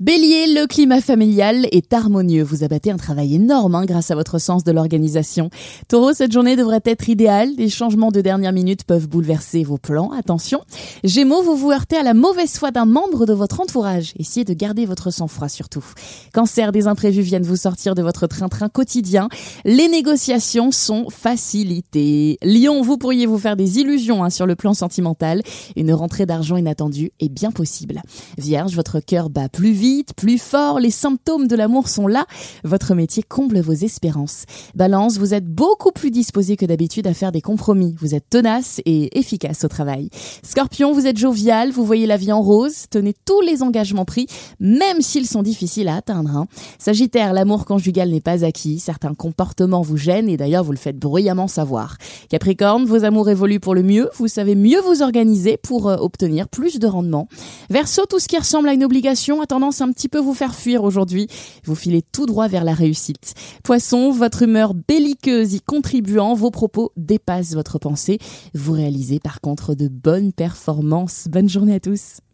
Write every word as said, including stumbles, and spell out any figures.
Bélier, le climat familial est harmonieux. Vous abattez un travail énorme hein, grâce à votre sens de l'organisation. Taureau, cette journée devrait être idéale. Des changements de dernière minute peuvent bouleverser vos plans. Attention. Gémeaux, vous vous heurtez à la mauvaise foi d'un membre de votre entourage. Essayez de garder votre sang-froid surtout. Cancer, des imprévus viennent vous sortir de votre train-train quotidien. Les négociations sont facilitées. Lion, vous pourriez vous faire des illusions hein, sur le plan sentimental. Une rentrée d'argent inattendue est bien possible. Vierge, votre cœur bat plus vite. Plus fort, les symptômes de l'amour sont là, votre métier comble vos espérances. Balance, vous êtes beaucoup plus disposé que d'habitude à faire des compromis, vous êtes tenace et efficace au travail. Scorpion, vous êtes jovial, vous voyez la vie en rose, tenez tous les engagements pris, même s'ils sont difficiles à atteindre. Hein. Sagittaire, l'amour conjugal n'est pas acquis, certains comportements vous gênent et d'ailleurs vous le faites bruyamment savoir. Capricorne, vos amours évoluent pour le mieux, vous savez mieux vous organiser pour euh, obtenir plus de rendement. Verseau, tout ce qui ressemble à une obligation a tendance un petit peu vous faire fuir aujourd'hui. Vous filez tout droit vers la réussite. Poisson, votre humeur belliqueuse y contribuant, vos propos dépassent votre pensée. Vous réalisez par contre de bonnes performances. Bonne journée à tous.